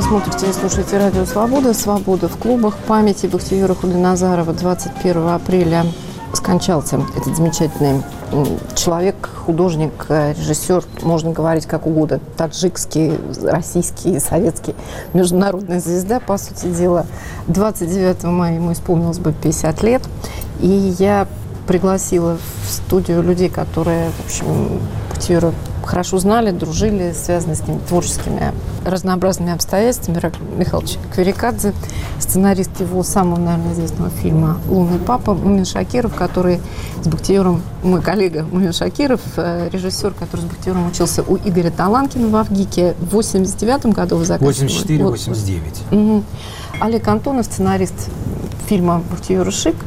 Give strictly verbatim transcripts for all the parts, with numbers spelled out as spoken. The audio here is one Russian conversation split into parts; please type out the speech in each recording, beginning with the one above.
смотрите и слушаете радио «Свобода». «Свобода» в клубах. Памяти Бахтиера Худойназарова. двадцать первого апреля скончался этот замечательный человек, художник, режиссер, можно говорить как угодно, таджикский, российский, советский, международная звезда, по сути дела. двадцать девятого мая ему исполнилось бы пятьдесят лет, и я пригласила в студию людей, которые, в общем, Бахтиера хорошо знали, дружили, связаны с ним творческими разнообразными обстоятельствами. Ираклий Михайлович Кверикадзе, сценарист его самого, наверное, известного фильма «Лунный папа», Мумин Шакиров, который с Бахтиером, мой коллега Мумин Шакиров, режиссер, который с Бахтиером учился у Игоря Таланкина в Авгике. В восемьдесят девятом году вы заканчивали. восемьдесят четыре восемьдесят девять. Угу. Олег Антонов, сценарист фильма «Бахтиер Шик»,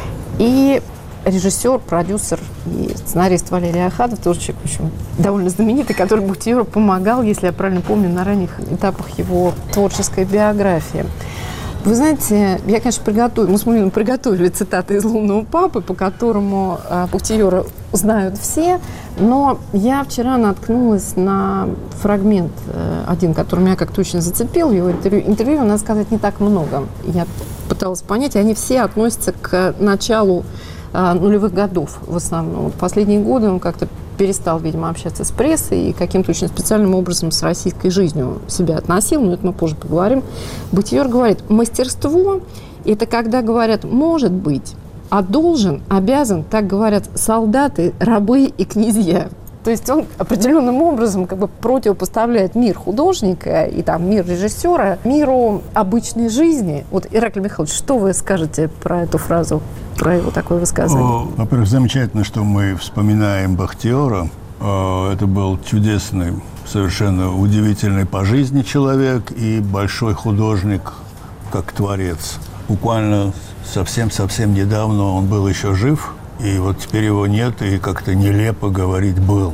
и режиссер, продюсер и сценарист Валерий Ахадов, тоже человек, в общем, довольно знаменитый, который Бахтиеру помогал, если я правильно помню, на ранних этапах его творческой биографии. Вы знаете, я, конечно, приготовила, мы с Мулиным приготовили цитаты из «Лунного папы», по которому а, Бахтиера знают все, но я вчера наткнулась на фрагмент э, один, который меня как-то очень зацепил, его интервью. Интервью, надо сказать, не так много. Я пыталась понять, и они все относятся к началу нулевых годов в основном. В последние годы он как-то перестал, видимо, общаться с прессой и каким-то очень специальным образом с российской жизнью себя относил, но это мы позже поговорим. Бахтиер говорит, мастерство – это когда говорят «может быть», а «должен», «обязан», так говорят солдаты, рабы и князья. То есть он определенным образом как бы противопоставляет мир художника и там мир режиссера миру обычной жизни. Вот, Ираклий Михайлович, что вы скажете про эту фразу, про его такое высказывание? Во-первых, замечательно, что мы вспоминаем Бахтиера. Это был чудесный, совершенно удивительный по жизни человек и большой художник, как творец. Буквально совсем-совсем недавно он был еще жив. И вот теперь его нет, и как-то нелепо говорить «был».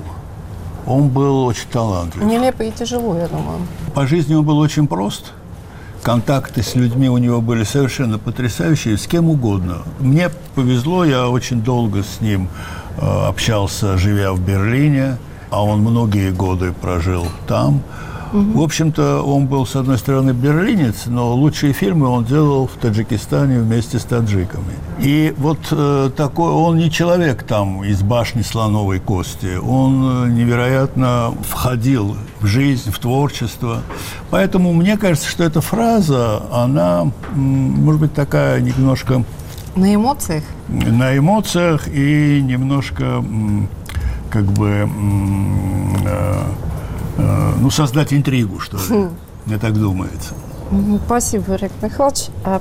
Он был очень талантлив. Нелепо и тяжело, я думаю. По жизни он был очень прост. Контакты с людьми у него были совершенно потрясающие, с кем угодно. Мне повезло, я очень долго с ним э, общался, живя в Берлине, а он многие годы прожил там. В общем-то, он был, с одной стороны, берлинец, но лучшие фильмы он делал в Таджикистане вместе с таджиками. И вот э, такой, он не человек там из башни слоновой кости, он э, невероятно входил в жизнь, в творчество. Поэтому мне кажется, что эта фраза, она, м, может быть, такая немножко... На эмоциях? На эмоциях и немножко, м, как бы... М, э, ну, создать интригу, что ли. Мне так думается. Спасибо, Ираклий Михайлович. А,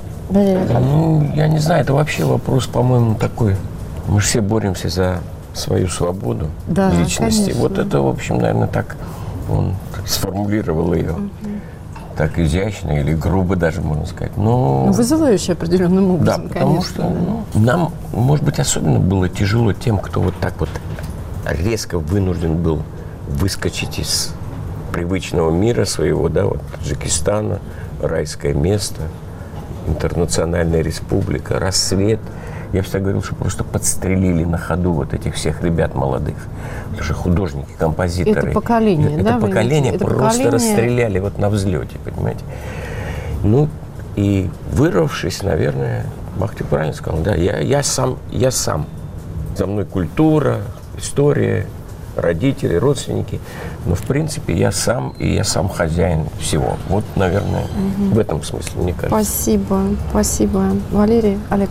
ну, я не знаю, это вообще вопрос, по-моему, такой. Мы же все боремся за свою свободу, да, личности. Конечно. Вот это, в общем, наверное, так он сформулировал ее. Угу. Так изящно или грубо даже, можно сказать. Но... Ну, вызывающе определенным образом, да, потому конечно. что ну, нам, может быть, особенно было тяжело тем, кто вот так вот резко вынужден был выскочить из привычного мира своего, да, вот Таджикистана, райское место, интернациональная республика, рассвет. Я всегда говорил, что просто подстрелили на ходу вот этих всех ребят молодых. Это же художники, композиторы. Это поколение, это да? поколение это просто поколение... расстреляли вот на взлете, понимаете. Ну, и вырвавшись, наверное, Бахтиер правильно сказал, да, я, я сам, я сам. За мной культура, история, родители, родственники. Но, в принципе, я сам, и я сам хозяин всего. Вот, наверное, угу. в этом смысле, мне кажется. Спасибо, спасибо. Валерий, Олег.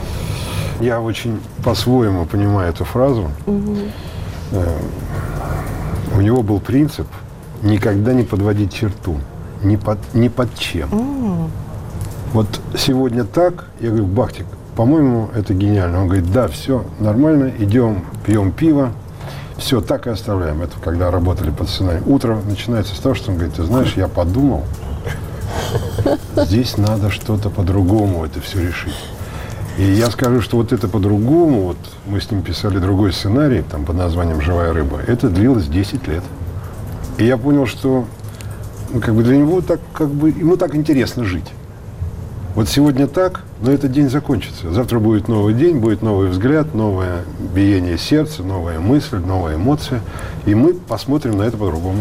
Я очень по-своему понимаю эту фразу. Угу. У него был принцип никогда не подводить черту. Ни под, ни под чем. Угу. Вот сегодня так, я говорю, Бахтик, по-моему, это гениально. Он говорит, да, все нормально, идем, пьем пиво. Все, так и оставляем. Это когда работали под сценарием. Утро начинается с того, что он говорит, ты знаешь, я подумал, здесь надо что-то по-другому это все решить. И я скажу, что вот это по-другому, вот мы с ним писали другой сценарий, там под названием «Живая рыба», это длилось десять лет. И я понял, что ну, как бы для него так, как бы, ему так интересно жить. Вот сегодня так, но этот день закончится. Завтра будет новый день, будет новый взгляд, новое биение сердца, новая мысль, новая эмоция. И мы посмотрим на это по-другому.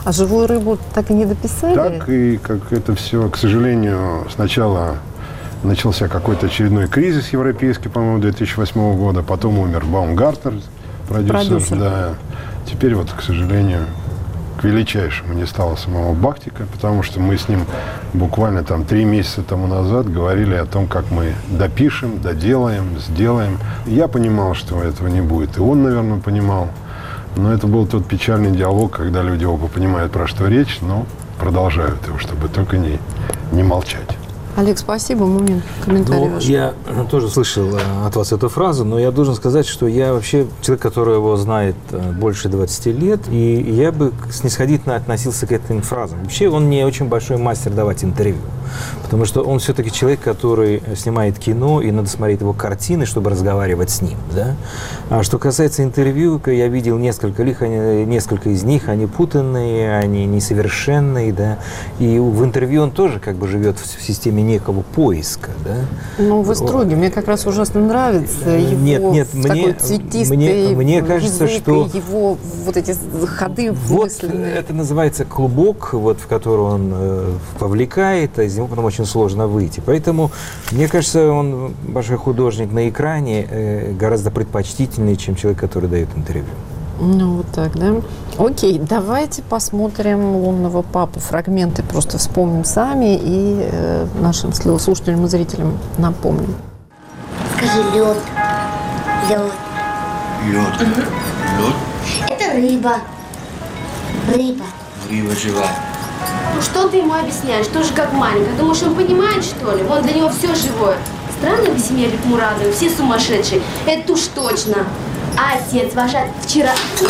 А «Живую рыбу» так и не дописали? Так, и как это все, к сожалению, сначала начался какой-то очередной кризис европейский, по-моему, две тысячи восьмого года, потом умер Баумгартнер, продюсер, Продюсер. да. Теперь вот, к сожалению, к величайшему не стало самого Бахтика, потому что мы с ним буквально там три месяца тому назад говорили о том, как мы допишем, доделаем, сделаем. Я понимал, что этого не будет, и он, наверное, понимал. Но это был тот печальный диалог, когда люди оба понимают, про что речь, но продолжают его, чтобы только не, не молчать. Олег, спасибо. Момент, комментарий Ну, ваш. я тоже слышал э, от вас эту фразу, но я должен сказать, что я вообще человек, который его знает э, больше двадцати лет, и я бы снисходительно относился к этим фразам. Вообще он не очень большой мастер давать интервью, потому что он все-таки человек, который снимает кино, и надо смотреть его картины, чтобы разговаривать с ним. Да? А что касается интервью, я видел несколько, несколько из них, они путанные, они несовершенные, да? И в интервью он тоже как бы живет в системе некого поиска, да? Ну, вы строгий. Мне как раз ужасно нравится его Нет, нет, такой мне- цветистый мне- мне кажется, язык, что- и его вот эти ходы Вот вымысленные. это называется клубок, вот, в который он э, повлекает, а из него потом очень сложно выйти. Поэтому, мне кажется, он большой художник на экране, э, гораздо предпочтительнее, чем человек, который дает интервью. Ну, вот так, да? Окей, давайте посмотрим «Лунного папу». Фрагменты просто вспомним сами и э, нашим слушателям и зрителям напомним. Скажи лед. Лед. Лед. Лед? Это рыба. Рыба. Рыба живая. Ну что ты ему объясняешь? Тоже как маленький. Думаешь, он понимает, что ли? Вон для него все живое. Странно в семье Бекмурадовой, все сумасшедшие. Это уж точно. А отец ваш вчера...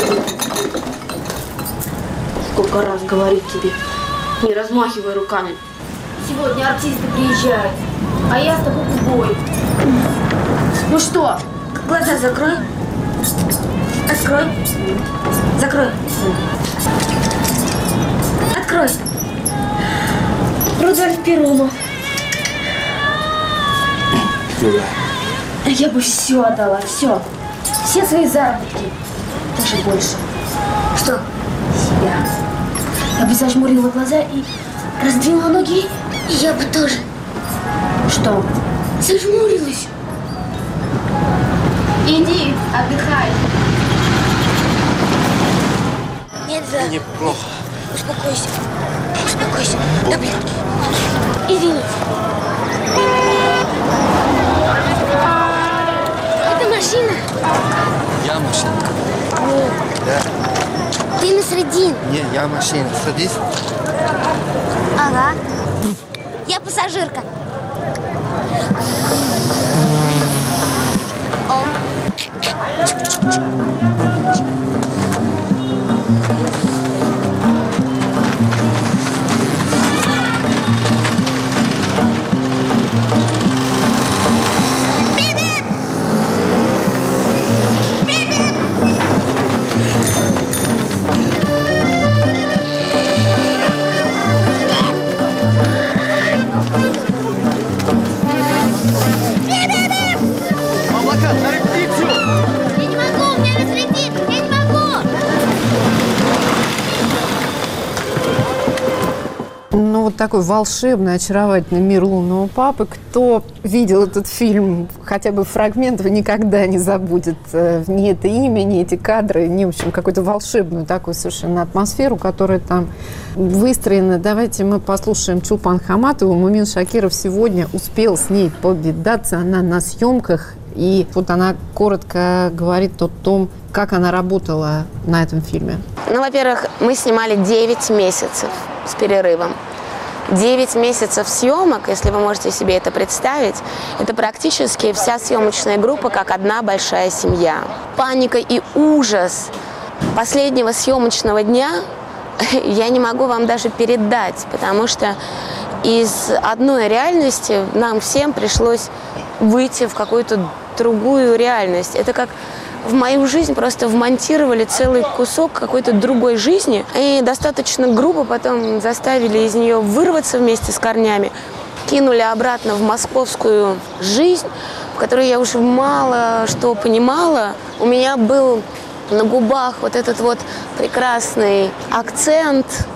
Сколько раз говорить тебе? Не размахивай руками. Сегодня артисты приезжают, а я с тобой в бой. Ну что, глаза закрой. Открой. Закрой. Открой. Рудольф Перумов. Я бы все отдала, все. Все свои заработки. Даже больше. Что? Себя. Я бы зажмурила глаза и раздвинула ноги. И я бы тоже Что? зажмурилась. Иди, отдыхай. Нельзя. Неплохо. Успокойся. Успокойся. Таблетки. Извините. Это машина. Я машина. Ты Насреддин. Не, я машина. Садись. Ага. Я пассажирка. О. Облака, на репетицию! Я не могу, у меня Насреддин. Я не могу. Ну, вот такой волшебный, очаровательный мир «Лунного папы». Кто видел этот фильм, хотя бы фрагментов, никогда не забудет э, ни это имя, ни эти кадры, ни, в общем, какую-то волшебную такую совершенно атмосферу, которая там выстроена. Давайте мы послушаем Чулпан Хаматову. Мумин Шакиров сегодня успел с ней повидаться, она на съемках. И вот она коротко говорит о том, как она работала на этом фильме. Ну, во-первых, мы снимали девять месяцев с перерывом. девять месяцев съемок, если вы можете себе это представить, это практически вся съемочная группа как одна большая семья. Паника и ужас последнего съемочного дня я не могу вам даже передать, потому что из одной реальности нам всем пришлось выйти в какую-то другую реальность. Это как в мою жизнь просто вмонтировали целый кусок какой-то другой жизни и достаточно грубо потом заставили из нее вырваться вместе с корнями, кинули обратно в московскую жизнь, в которой я уже мало что понимала. У меня был на губах вот этот вот прекрасный акцент,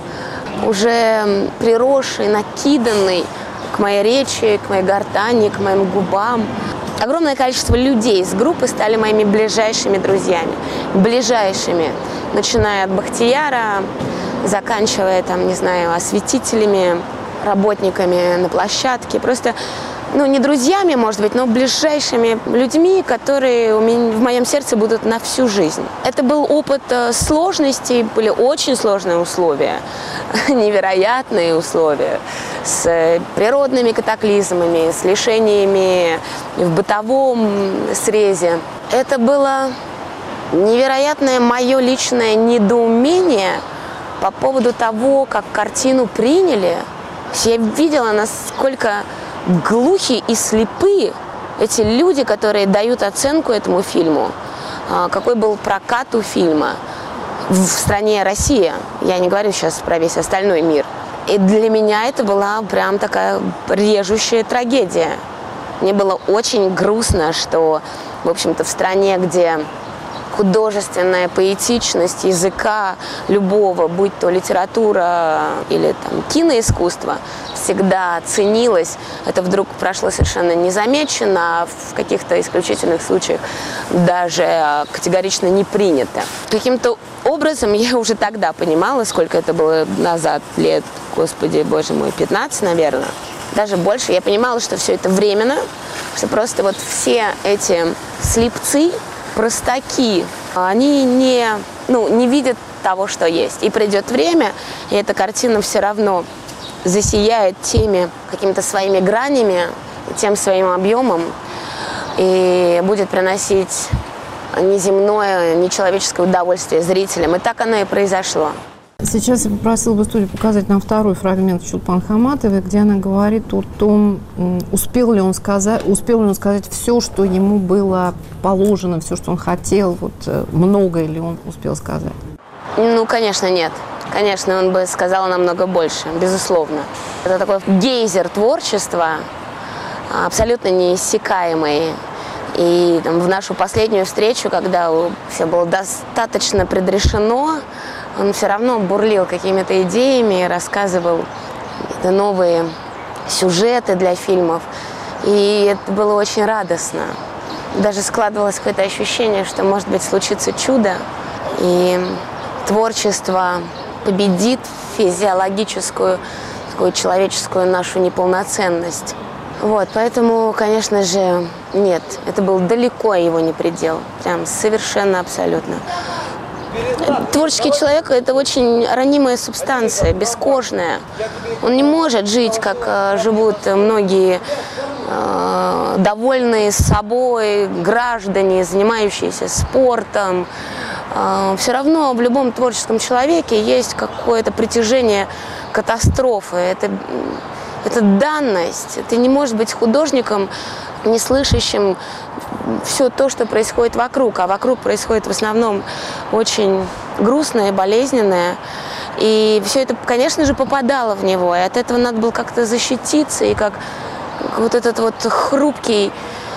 уже приросший, накиданный к моей речи, к моей гортани, к моим губам. Огромное количество людей из группы стали моими ближайшими друзьями. Ближайшими. Начиная от Бахтияра, заканчивая, там, не знаю, осветителями, работниками на площадке. Просто, ну, не друзьями, может быть, но ближайшими людьми, которые у меня, в моем сердце будут на всю жизнь. Это был опыт сложностей, были очень сложные условия, невероятные условия, с природными катаклизмами, с лишениями в бытовом срезе. Это было невероятное мое личное недоумение по поводу того, как картину приняли. Я видела, насколько глухи и слепы эти люди, которые дают оценку этому фильму. Какой был прокат у фильма в стране Россия. Я не говорю сейчас про весь остальной мир. И для меня это была прям такая режущая трагедия. Мне было очень грустно, что, в общем-то, в стране, где художественная поэтичность языка любого, будь то литература или там, киноискусство, всегда ценилось. Это вдруг прошло совершенно незамечено, а в каких-то исключительных случаях даже категорично не принято. Каким-то образом я уже тогда понимала, сколько это было назад, лет, господи, боже мой, пятнадцать, наверное, даже больше. Я понимала, что все это временно, что просто вот все эти слепцы, простаки, они не, ну, не видят того, что есть. И придет время, и эта картина все равно засияет теми какими-то своими гранями, тем своим объемом, и будет приносить неземное, нечеловеческое удовольствие зрителям. И так оно и произошло. Сейчас я попросила бы студию показать нам второй фрагмент Чулпан Хаматовой, где она говорит о том, успел ли он сказать, успел ли он сказать все, что ему было положено, все, что он хотел, вот многое ли он успел сказать? Ну, конечно, нет. Конечно, он бы сказал намного больше, безусловно. Это такой гейзер творчества, абсолютно неиссякаемый. И там, в нашу последнюю встречу, когда все было достаточно предрешено, он все равно бурлил какими-то идеями, рассказывал новые сюжеты для фильмов. И это было очень радостно. Даже складывалось какое-то ощущение, что, может быть, случится чудо, и творчество победит физиологическую, такую человеческую нашу неполноценность. Вот, поэтому, конечно же, нет, это был далеко его не предел. Прям совершенно абсолютно. Творческий человек – это очень ранимая субстанция, бескожная. Он не может жить, как э, живут многие э, довольные собой граждане, занимающиеся спортом. Э, все равно в любом творческом человеке есть какое-то притяжение катастрофы. Это, это данность. Ты не можешь быть художником, не слышащим все то, что происходит вокруг. А вокруг происходит в основном очень грустное, болезненное. И все это, конечно же, попадало в него. И от этого надо было как-то защититься. И как вот этот вот хрупкий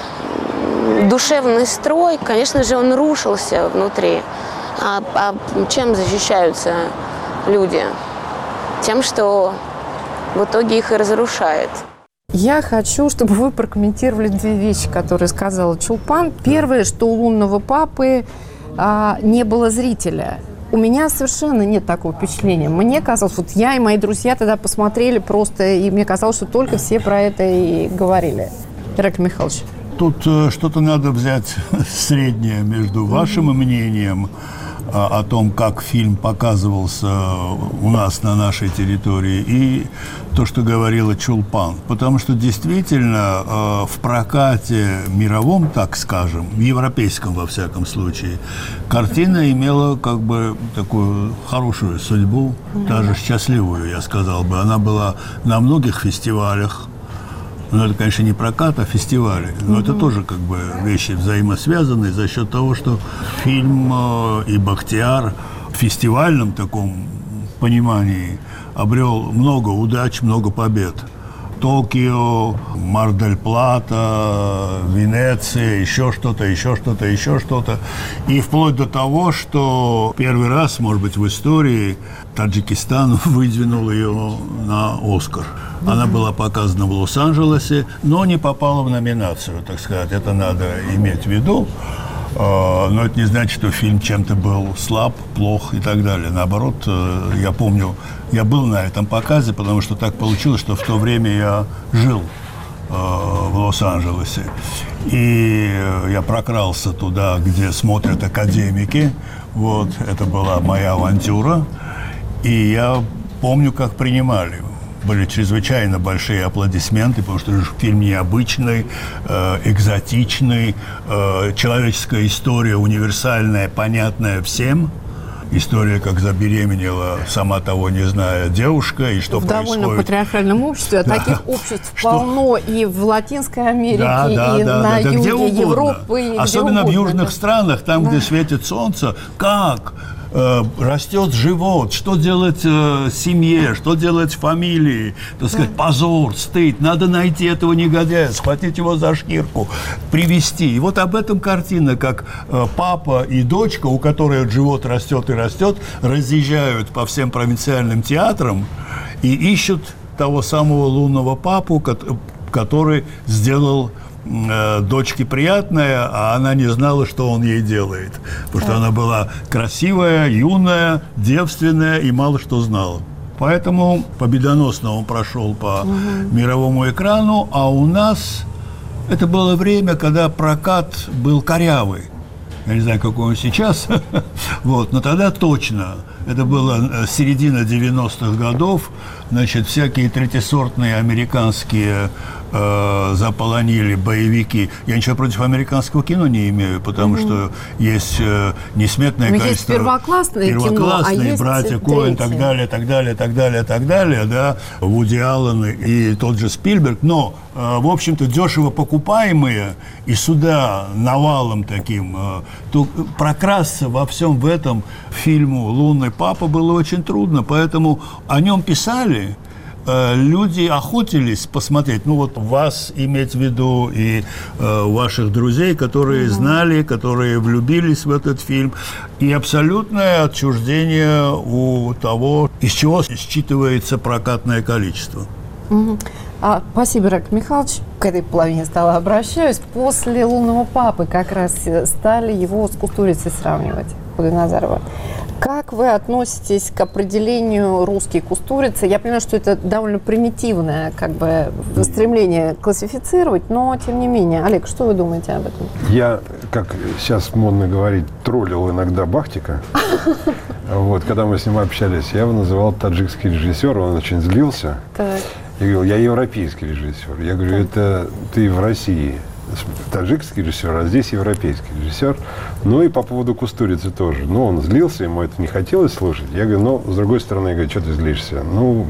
душевный строй, конечно же, он рушился внутри. А, а чем защищаются люди? Тем, что в итоге их и разрушает. Я хочу, чтобы вы прокомментировали две вещи, которые сказала Чулпан. Первое, что у «Лунного папы» а, не было зрителя. У меня совершенно нет такого впечатления. Мне казалось, вот я и мои друзья тогда посмотрели просто, и мне казалось, что только все про это и говорили. Ираклий Михайлович. Тут э, что-то надо взять среднее между вашим мнением о том, как фильм показывался у нас на нашей территории, и то, что говорила Чулпан. Потому что действительно в прокате мировом, так скажем, в европейском во всяком случае, картина имела как бы такую хорошую судьбу, даже счастливую, я сказал бы. Она была на многих фестивалях. Ну, это, конечно, не прокат, а фестивали. Но mm-hmm. это тоже как бы вещи взаимосвязанные за счет того, что фильм э, и Бахтияр в фестивальном таком понимании обрел много удач, много побед. Токио, Мар-дель-Плата, Венеция, еще что-то, еще что-то, еще что-то. И вплоть до того, что первый раз, может быть, в истории Таджикистан выдвинул ее на «Оскар». Она была показана в Лос-Анджелесе, но не попала в номинацию, так сказать. Это надо иметь в виду. Но это не значит, что фильм чем-то был слаб, плох и так далее. Наоборот, я помню, я был на этом показе, потому что так получилось, что в то время я жил в Лос-Анджелесе. И я прокрался туда, где смотрят академики. Вот, это была моя авантюра. И я помню, как принимали. Были чрезвычайно большие аплодисменты, потому что фильм необычный, э, экзотичный, э, человеческая история универсальная, понятная всем. История, как забеременела, сама того не зная, девушка, и что в происходит. В довольно патриархальном обществе, а да. таких обществ полно и в Латинской Америке, да, да, и да, на да, юге да, Европы. И особенно где в угодно, южных да. странах, там, да. где светит солнце. Как? Э, растет живот, что делать э, семье, что делать фамилии, так сказать, да. позор, стыд, надо найти этого негодяя, схватить его за шкирку, привести. И вот об этом картина, как э, папа и дочка, у которой живот растет и растет, разъезжают по всем провинциальным театрам и ищут того самого лунного папу, который сделал дочке приятная, а она не знала, что он ей делает. Потому что она была красивая, юная, девственная и мало что знала. Поэтому победоносно он прошел по угу. мировому экрану, а у нас это было время, когда прокат был корявый. Я не знаю, какой он сейчас, вот, но тогда точно. Это было середина девяностых годов. Значит, всякие третьесортные американские э, заполонили боевики. Я ничего против американского кино не имею, потому mm-hmm. что есть э, несметное но количество... Есть первоклассное, первоклассные кино, а есть братья третье. Коэн, так далее, так далее, так далее, так далее, да, Вуди Аллен и тот же Спилберг. Но, э, в общем-то, дешево покупаемые, и сюда навалом таким, э, то прокрасться во всем в этом фильму «Лунный папа» было очень трудно, поэтому о нем писали. Люди охотились посмотреть, ну вот вас иметь в виду и э, ваших друзей, которые угу. знали, которые влюбились в этот фильм, и абсолютное отчуждение у того, из чего считывается прокатное количество. Угу. А, спасибо, Рак Михайлович. К этой половине стола обращаюсь. После «Лунного папы» как раз стали его с Кустурицей сравнивать, Кудайназарова. Как вы относитесь к определению «русский Кустурица»? Я понимаю, что это довольно примитивное как бы, стремление классифицировать, но тем не менее. Олег, что вы думаете об этом? Я, как сейчас модно говорить, троллил иногда Бахтика. Вот, когда мы с ним общались, я его называл таджикский режиссер, он очень злился. Так. Я говорил, я европейский режиссер. Я говорю, так. это ты в России таджикский режиссер, а здесь европейский режиссер. Ну и по поводу Кустурицы тоже. Ну, он злился, ему это не хотелось слушать. Я говорю, ну, с другой стороны, я говорю, что ты злишься? Ну,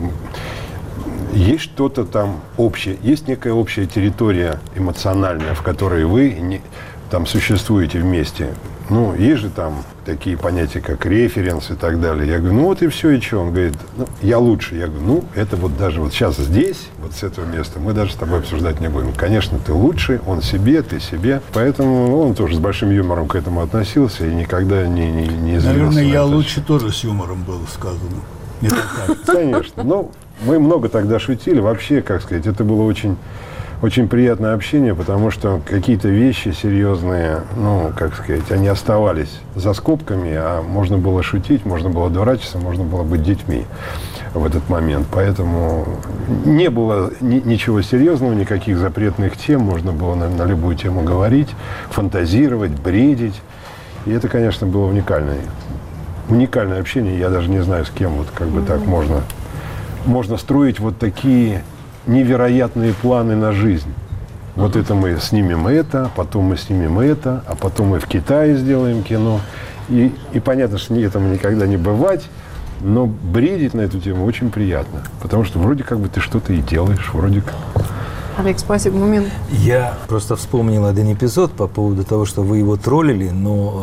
есть что-то там общее, есть некая общая территория эмоциональная, в которой вы не, там существуете вместе. Ну, есть же там такие понятия, как референс и так далее. Я говорю, ну вот и все, и что? Он говорит, ну, я лучше. Я говорю, ну, это вот даже вот сейчас здесь, вот с этого места, мы даже с тобой обсуждать не будем. Конечно, ты лучше, он себе, ты себе. Поэтому он тоже с большим юмором к этому относился и никогда не, не, не злился. Наверное, я лучше тоже с юмором было сказано. Не так. Конечно. Ну, мы много тогда шутили. Вообще, как сказать, это было очень... Очень приятное общение, потому что какие-то вещи серьезные, ну, как сказать, они оставались за скобками, а можно было шутить, можно было дурачиться, можно было быть детьми в этот момент. Поэтому не было ни, ничего серьезного, никаких запретных тем, можно было на, на любую тему говорить, фантазировать, бредить. И это, конечно, было уникальное, уникальное общение. Я даже не знаю, с кем вот как бы mm-hmm. так можно, можно строить вот такие... невероятные планы на жизнь. Вот это мы снимем это, потом мы снимем это, а потом мы в Китае сделаем кино. И, и понятно, что этому никогда не бывать, но бредить на эту тему очень приятно. Потому что вроде как бы ты что-то и делаешь, вроде как. Олег, спасибо. Момент. Я просто вспомнил один эпизод по поводу того, что вы его троллили, но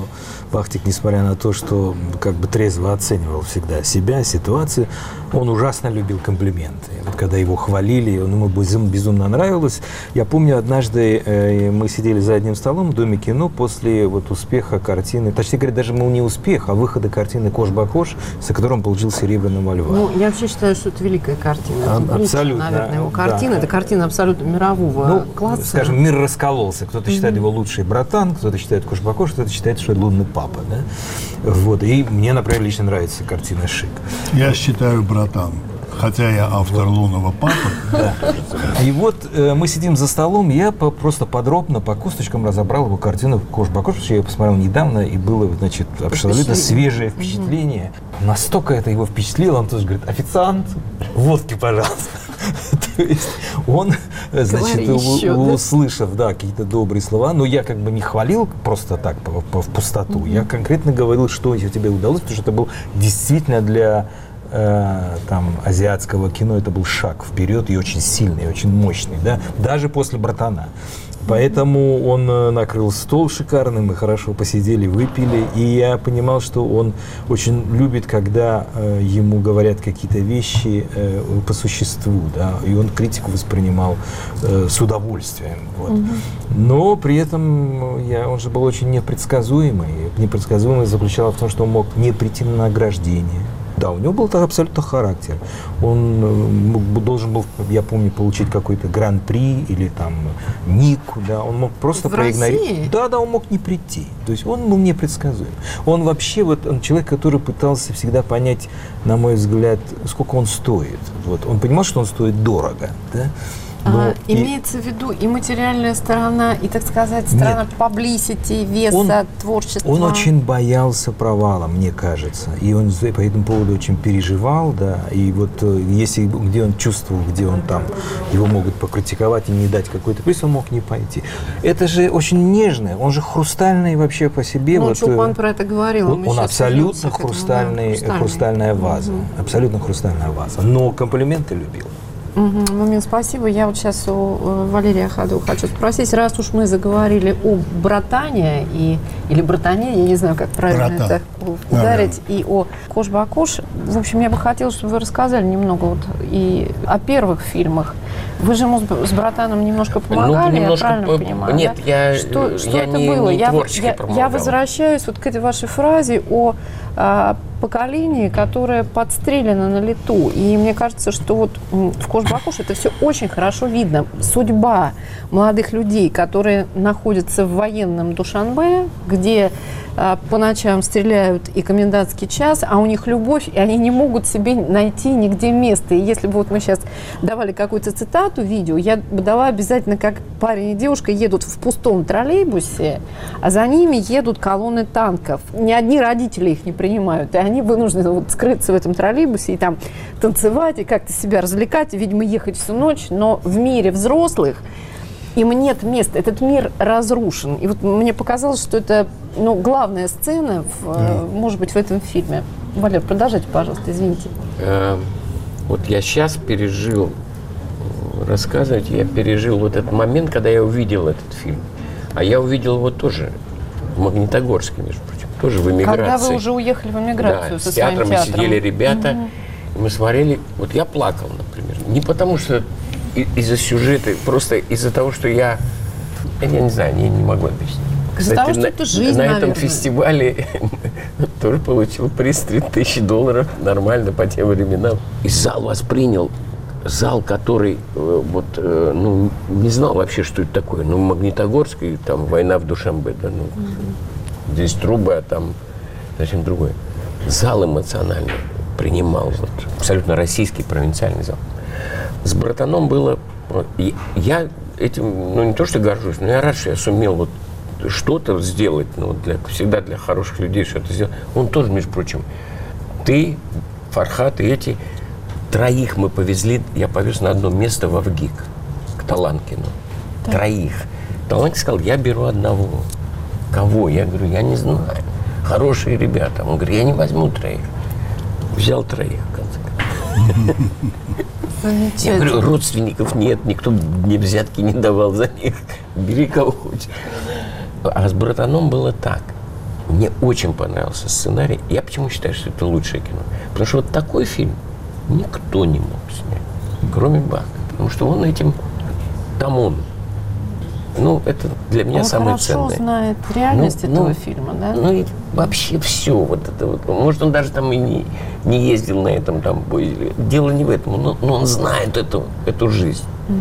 Бахтик, несмотря на то, что как бы трезво оценивал всегда себя, ситуацию, он ужасно любил комплименты. Вот когда его хвалили, он ему безумно нравилось. Я помню, однажды э, мы сидели за одним столом в Доме кино после вот успеха картины, точнее говоря, даже ну, не успех, а выхода картины «Кош-Бакош», за которым он получил «Серебряного льва». Ну, я вообще считаю, что это великая картина. А, Лучше, абсолютно. наверное, его картина. Да. Это картина абсолютно мирового ну, класса. Скажем, мир раскололся. Кто-то считает его лучший братан, кто-то считает «Кош-Бакош», кто-то считает, что это лунный папа. Да? Вот. И мне, например, лично нравится картина «Шик». Я считаю братан. Хотя я автор «Лунного папы». Да. И вот э, мы сидим за столом, я по, просто подробно по косточкам разобрал его картину «Кош-Бакош», потому что я ее посмотрел недавно, и было, значит, абсолютно свежее впечатление. Mm-hmm. Настолько это его впечатлило, он тоже говорит: «Официант, водки, пожалуйста». То есть он, значит, услышав, да, какие-то добрые слова, но я как бы не хвалил просто так, в пустоту, я конкретно говорил, что тебе удалось, потому что это был действительно для там азиатского кино, это был шаг вперед и очень сильный, и очень мощный, да, даже после «Братана». Поэтому он накрыл стол шикарный, мы хорошо посидели, выпили, и я понимал, что он очень любит, когда э, ему говорят какие-то вещи э, по существу, да, и он критику воспринимал э, с удовольствием. Вот. Mm-hmm. Но при этом я, он же был очень непредсказуемый. Непредсказуемость заключалась в том, что он мог не прийти на награждение. Да, у него был абсолютно характер. Он мог, должен был, я помню, получить какой-то гран-при или там ник, да, он мог просто проигнорировать. Да, да, он мог не прийти. То есть он был непредсказуем. Он вообще вот он человек, который пытался всегда понять, на мой взгляд, сколько он стоит. Вот. Он понимал, что он стоит дорого, да. Но а, и... Имеется в виду и материальная сторона, и, так сказать, сторона publicity, веса, он, творчества. Он очень боялся провала, мне кажется. И он по этому поводу очень переживал, да. И вот если где он чувствовал, где он там, его могут покритиковать и не дать какой-то приз, он мог не пойти. Это же очень нежное, он же хрустальный вообще по себе. Ну, вот, Чопан про это говорил. Он, он абсолютно хрустальный, хрустальный. хрустальная ваза. Угу. Абсолютно хрустальная ваза. Но комплименты любил. Угу, Мумин, спасибо. Я вот сейчас у Валерия Ахадова хочу спросить, раз уж мы заговорили о братане и, или братане, я не знаю, как правильно Братан. это ударить, да, да. и о Кош-Бакош, в общем, я бы хотела, чтобы вы рассказали немного вот и о первых фильмах. Вы же ему с братаном немножко помогали, ну, немножко, я правильно понимаю? Нет, да? я, что, что я это не, было? не я, творчески я, помогал. Я возвращаюсь вот к этой вашей фразе о а, поколении, которое подстрелено на лету. И мне кажется, что вот в Кош-Бакош это все очень хорошо видно. Судьба молодых людей, которые находятся в военном Душанбе, где а, по ночам стреляют и комендантский час, а у них любовь, и они не могут себе найти нигде места. И если бы вот мы сейчас давали какую-то цитату, видео, я бы дала обязательно, как парень и девушка едут в пустом троллейбусе, а за ними едут колонны танков. Ни одни родители их не принимают, и они вынуждены вот скрыться в этом троллейбусе и там танцевать, и как-то себя развлекать, и, видимо, ехать всю ночь. Но в мире взрослых им нет места, этот мир разрушен. И вот мне показалось, что это, ну, главная сцена, в, mm. может быть, в этом фильме. Валер, продолжайте, пожалуйста, извините. Э, вот я сейчас пережил, рассказывать, я пережил вот этот момент, когда я увидел этот фильм. А я увидел его тоже в Магнитогорске, между прочим, тоже в эмиграции. Когда вы уже уехали в эмиграцию, да, со своим театром? Да, с театром сидели ребята, mm-hmm. и мы смотрели, вот я плакал, например. Не потому что из-за сюжета, просто из-за того, что я, я не знаю, я не могу объяснить. Из-за того, что это жизнь, на наверное. этом фестивале тоже получил приз три тысячи долларов, нормально по тем временам. И зал воспринял, зал, который вот, ну, не знал вообще, что это такое. Ну, Магнитогорск, и там война в Душанбе, да, ну, mm-hmm. здесь трубы, а там совсем другое. Зал эмоционально принимал, вот, абсолютно российский провинциальный зал. С братаном было, и я этим, ну, не то что горжусь, но я рад, что я сумел вот что-то сделать, ну, для, всегда для хороших людей что-то сделать. Он тоже, между прочим, ты, Фархат и эти, троих мы повезли, я повез на одно место в Авгик, к Таланкину. Да. Троих. Таланкин сказал, я беру одного. Кого? Я говорю, я не знаю. Хорошие ребята. Он говорит, я не возьму троих. Взял троих, в конце концов. Я говорю, родственников нет, никто мне взятки не давал за них. Бери кого хочешь. А с братаном было так. Мне очень понравился сценарий. Я почему считаю, что это лучшее кино? Потому что вот такой фильм никто не мог снять, кроме Бахта. Потому что он этим, там он. Ну, это для меня он самое ценное. Он хорошо ценное. знает реальность ну, этого ну, фильма, да? Ну, и вообще все. Вот это вот. Может, он даже там и не, не ездил на этом там. Дело не в этом, но, но он знает эту, эту жизнь.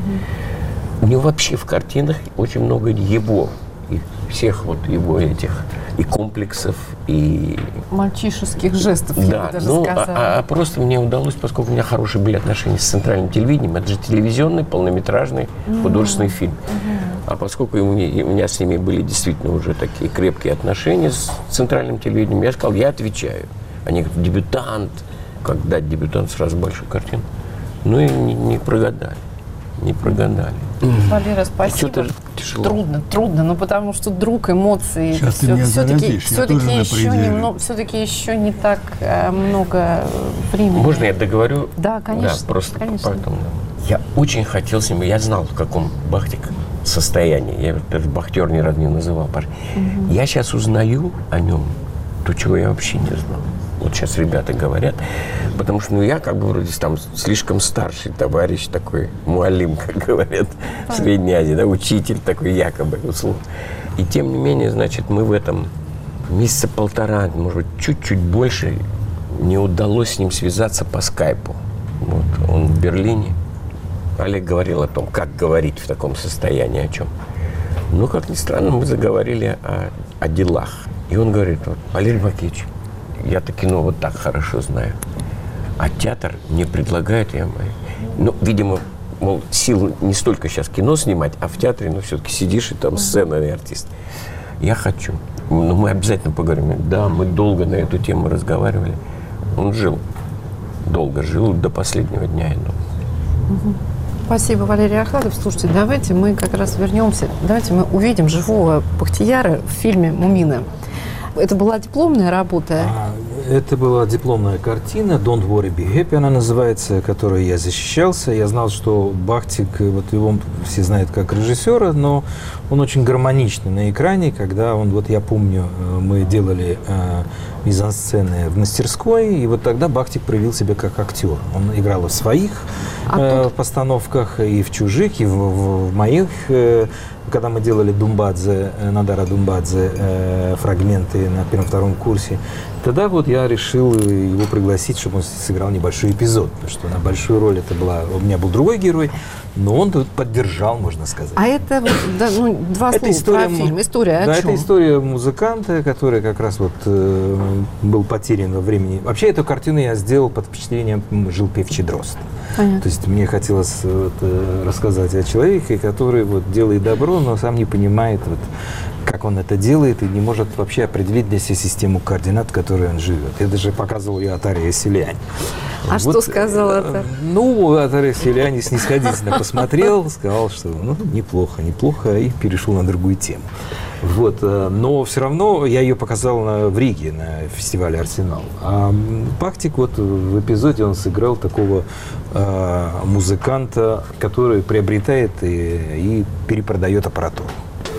Угу. У него вообще в картинах очень много его. И всех вот его этих и комплексов, и... Мальчишеских жестов, я да, бы даже ну, сказала. А, а просто мне удалось, поскольку у меня хорошие были отношения с центральным телевидением, это же телевизионный, полнометражный, mm-hmm. художественный фильм. Mm-hmm. А поскольку у меня, у меня с ними были действительно уже такие крепкие отношения с центральным телевидением, я сказал, я отвечаю. Они говорят, дебютант. Как дать дебютант сразу большую картину? Ну и не, не прогадали. Не прогадали. Валера, спасибо. Трудно, трудно, но потому что друг, эмоции. Сейчас все, ты меня все-таки, заразишь, все-таки, я еще немного, все-таки еще не так э, много времени. Можно я договорю? Да, конечно. Да, просто конечно. Потом, да. Я очень хотел с ним, я знал, в каком Бахтик состоянии. Я даже Бахтер ни разу не называл. Угу. Я сейчас узнаю о нем то, чего я вообще не знал. Вот сейчас ребята говорят, потому что ну, я как бы вроде там слишком старший товарищ такой, муалим, как говорят в Средней Азии, да, учитель такой якобы, условно. И тем не менее, значит, мы в этом месяца полтора, может быть, чуть-чуть больше, не удалось с ним связаться по скайпу. Вот, он в Берлине. Олег говорил о том, как говорить в таком состоянии, о чем. Ну, как ни странно, мы заговорили о, о делах. И он говорит, вот, Валерий Макеевич, я-то кино вот так хорошо знаю. А театр мне предлагает, я, ну, видимо, мол, сил не столько сейчас кино снимать, а в театре, ну, все-таки сидишь, и там сцена, и артист. Я хочу. Ну, мы обязательно поговорим. Да, мы долго на эту тему разговаривали. Он жил. Долго жил, до последнего дня, я думаю. Спасибо, Валерий Ахладов. Слушайте, давайте мы как раз вернемся. Давайте мы увидим живого Бахтияра в фильме «Мумины». Это была дипломная работа? А, это была дипломная картина «Don't worry, be happy» она называется, которой я защищался. Я знал, что Бахтик, вот его все знают как режиссера, но он очень гармоничный на экране. Когда он, вот я помню, мы делали э, мизансцены в мастерской, и вот тогда Бахтик проявил себя как актер. Он играл в своих э, постановках, и в чужих, и в, в, в моих. Э, когда мы делали Думбадзе, Надара Думбадзе, э, фрагменты на первом-втором курсе, тогда вот я решил его пригласить, чтобы он сыграл небольшой эпизод, потому что на большую роль это была... У меня был другой герой, но он тут поддержал, можно сказать. А это да, ну, два это слова история, про фильм. История о да, чем? это история музыканта, который как раз вот э, был потерян во времени. Вообще эту картину я сделал под впечатлением «Жил певчий дрозд». Понятно. То есть мне хотелось вот, э, рассказать о человеке, который вот делает добро, но сам не понимает, вот, как он это делает, и не может вообще определить для себя систему координат, в которой он живет. Я даже показывал ее Атария Селиани. А вот, что сказал это? Ну, Атария Селиани снисходительно посмотрел, сказал, что ну, неплохо, неплохо, и перешел на другую тему. Вот, но все равно я ее показал на, в Риге на фестивале «Арсенал». А Бахтик вот в эпизоде он сыграл такого э, музыканта, который приобретает и, и перепродает аппаратуру.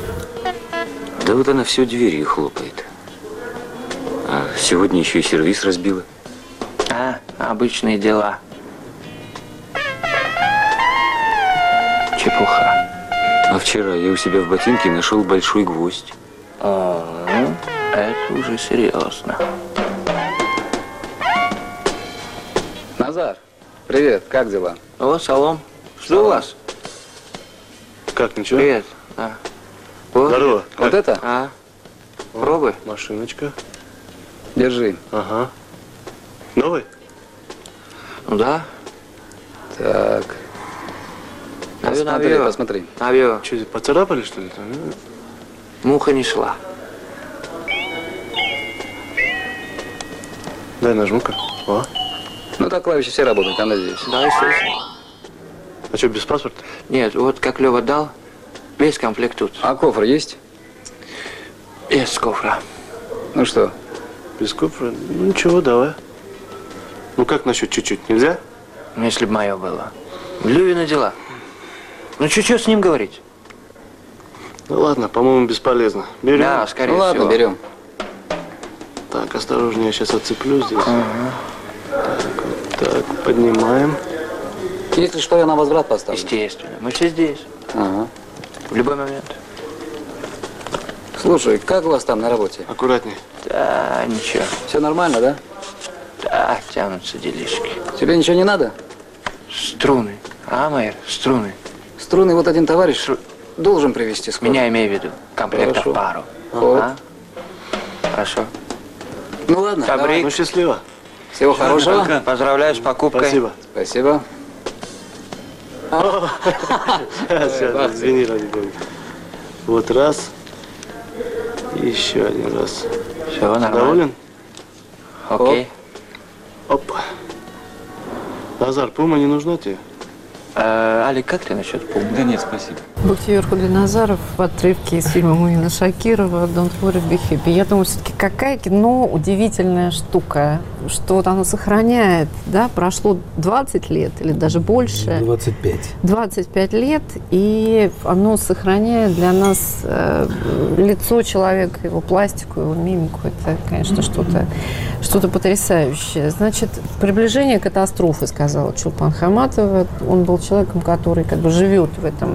Да вот она все двери хлопает. А сегодня еще и сервиз разбила. А, обычные дела. Чепуха. А вчера я у себя в ботинке нашел большой гвоздь. А, это уже серьезно. Назар, привет, как дела? О, салом. Что у вас? Как, ничего? Привет. А. О, здорово. Вот как? это? А. Пробуй. Машиночка. Держи. Ага. Новый? Ну да. Так. Навью, посмотри, навью. посмотри. Навью. Что, поцарапали, что ли? Муха не шла. Дай нажму-ка. О. Ну так клавиши все работают, там надеюсь. Да, естественно. А что, без паспорта? Нет, вот как Лева дал, весь комплект тут. А кофр есть? Без кофра. Ну что? Без кофра? Ну ничего, давай. Ну как насчет чуть-чуть, нельзя? Ну, если бы мое было. Левина дела. Ну, чуть-чуть с ним говорить? Ну ладно, по-моему, бесполезно. Берем? Да, скорее ну, ладно, всего. берем. Так, осторожнее, я сейчас отцеплю здесь. Ага. Так, вот так, поднимаем. Если что, я на возврат поставлю. Естественно. Мы все здесь. Ага. В любой момент. Слушай, как у вас там на работе? Аккуратней. Да, ничего. Все нормально, да? Да, тянутся делишки. Тебе ничего не надо? Струны. А, Майер, струны. Струны вот один товарищ Стру... должен привезти скоро. Меня имею в виду. Комплектов Хорошо. пару. Вот. А? Хорошо. Ну ладно, Фабрик. давай. Ну, счастливо. Всего хорошего. Поздравляю с покупкой. Спасибо. Спасибо. Сейчас, извини, ради бога. Вот раз. И еще один раз. Все, нормально. Доволен? Окей. Оп. Назар, пума не нужна тебе? Э, Алик, как ты насчет пумы? Да нет, спасибо. Бухтиер Худлиназаров в отрывке из фильма Муина Шакирова «Don't worry, be happy». Я думаю, все-таки какая кино удивительная штука, что вот оно сохраняет, да, прошло двадцать лет или даже больше. двадцать пять. двадцать пять лет, и оно сохраняет для нас э, лицо человека, его пластику, его мимику. Это, конечно, что-то что-то потрясающее. Значит, приближение катастрофы, сказала Чулпан Хаматова. Он был человеком, который как бы живет в этом,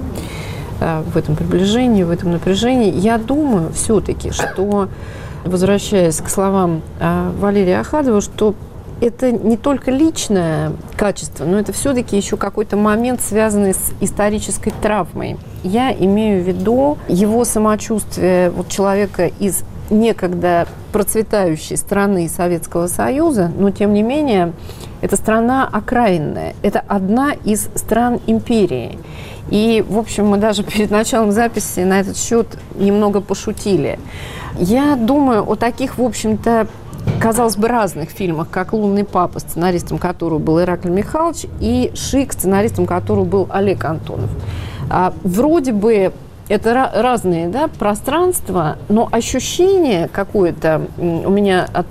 в этом приближении, в этом напряжении. Я думаю все-таки, что, возвращаясь к словам Валерия Ахадова, что это не только личное качество, но это все-таки еще какой-то момент, связанный с исторической травмой. Я имею в виду его самочувствие вот человека из некогда процветающей страны Советского Союза, но тем не менее это страна окраинная, это одна из стран империи. И, в общем, мы даже перед началом записи на этот счет немного пошутили. Я думаю о таких, в общем-то, казалось бы, разных фильмах, как «Лунный папа», сценаристом которого был Ираклий Михайлович, и «Шик», сценаристом которого был Олег Антонов. А, вроде бы это разные, да, пространства, но ощущение какое-то у меня от,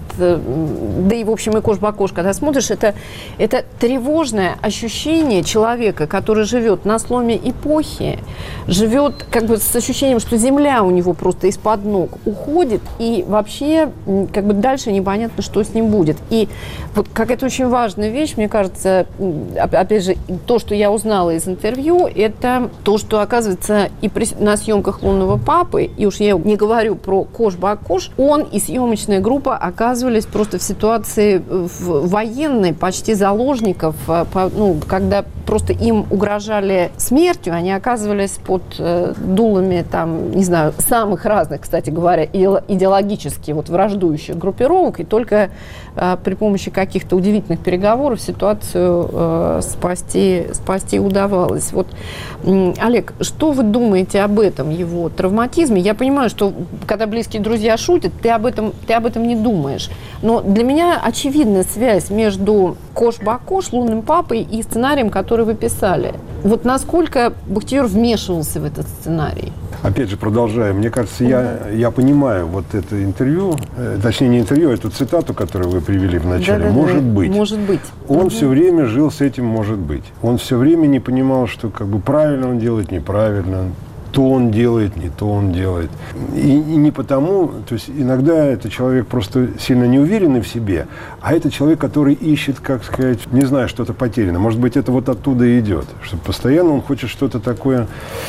да и в общем и кош-бакош, когда смотришь, это, это тревожное ощущение человека, который живет на сломе эпохи, живет как бы с ощущением, что земля у него просто из-под ног уходит, и вообще как бы дальше непонятно, что с ним будет. И вот как это очень важная вещь, мне кажется, опять же, то, что я узнала из интервью, это то, что, оказывается, и при на съемках «Лунного папы», и уж я не говорю про «Кош-Бакош», он и съемочная группа оказывались просто в ситуации военной, почти заложников, ну, когда просто им угрожали смертью, они оказывались под э, дулами, там, не знаю, самых разных, кстати говоря, идеологически вот враждующих группировок, и только э, при помощи каких-то удивительных переговоров ситуацию э, спасти, спасти удавалось. Вот, э, Олег, что вы думаете об этом, его травматизме? Я понимаю, что когда близкие друзья шутят, ты об этом, ты об этом не думаешь. Но для меня очевидна связь между «Кош-Бакош», «Лунным папой» и сценарием, который вы писали. Вот насколько Бухтиер вмешивался в этот сценарий? Опять же, продолжая, мне кажется, я, я понимаю вот это интервью, э, точнее не интервью, а эту цитату, которую вы привели в начале, Да-да-да. может быть. Может быть. Он угу. все время жил с этим «может быть». Он все время не понимал, что как бы правильно он делает, неправильно, то он делает, не то он делает. И, и не потому, то есть иногда это человек просто сильно неуверенный в себе, а это человек, который ищет, как сказать, не знаю, что-то потеряно. Может быть, это вот оттуда и идет, что постоянно он хочет что-то такое.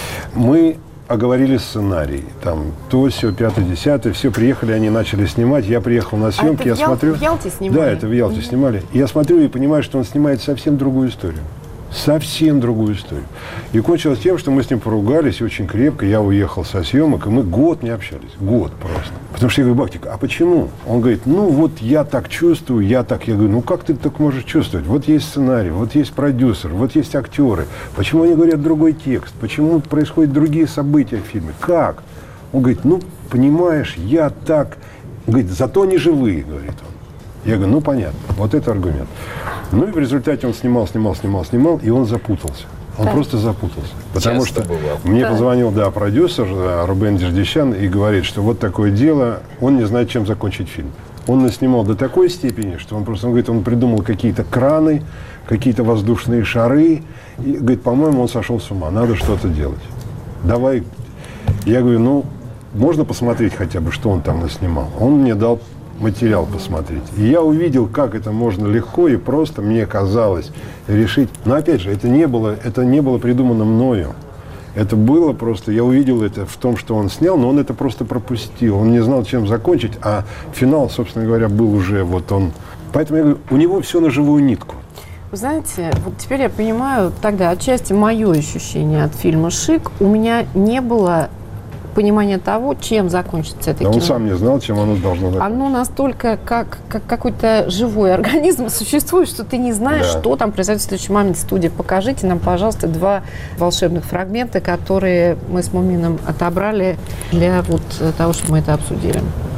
Мы оговорили сценарий, там, то, все, пятое, десятое, все, приехали, они начали снимать, я приехал на съемки, а это я в Ял... смотрю... в Ялте снимали? Да, это в Ялте mm-hmm. снимали. И я смотрю и понимаю, что он снимает совсем другую историю. Совсем другую историю. И кончилось тем, что мы с ним поругались очень крепко. Я уехал со съемок, и мы год не общались. Год просто. Потому что я говорю: Бахтик, а почему? Он говорит: ну вот я так чувствую, я так. Я говорю: ну как ты так можешь чувствовать? Вот есть сценарий, вот есть продюсер, вот есть актеры. Почему они говорят другой текст? Почему происходят другие события в фильме? Как? Он говорит: ну, понимаешь, я так... Он говорит: зато они живые, говорит он. Я говорю: ну, понятно. Вот это аргумент. Ну и в результате он снимал, снимал, снимал, снимал, и он запутался. Он так. просто запутался. Потому Часто что бывало. мне да. позвонил, да, продюсер Рубен Дердищан и говорит, что вот такое дело, он не знает, чем закончить фильм. Он наснимал до такой степени, что он просто, он говорит, он придумал какие-то краны, какие-то воздушные шары. И говорит: по-моему, он сошел с ума, надо что-то делать. Давай. Я говорю: ну, можно посмотреть хотя бы, что он там наснимал? Он мне дал материал посмотреть. И я увидел, как это можно легко и просто, мне казалось, решить. Но опять же, это не было, это не было придумано мною. Это было просто, я увидел это в том, что он снял, но он это просто пропустил. Он не знал, чем закончить, а финал, собственно говоря, был уже вот он. Поэтому я говорю, у него все на живую нитку. Вы знаете, вот теперь я понимаю, тогда отчасти мое ощущение от фильма «Шик». У меня не было понимания того, чем закончится это да кино. Он сам не знал, чем оно должно закончиться. Оно настолько как, как какой-то живой организм существует, что ты не знаешь, да. что там произойдет в следующий момент. Студия, покажите нам, пожалуйста, два волшебных фрагмента, которые мы с Мумином отобрали для вот того, чтобы мы это обсудили.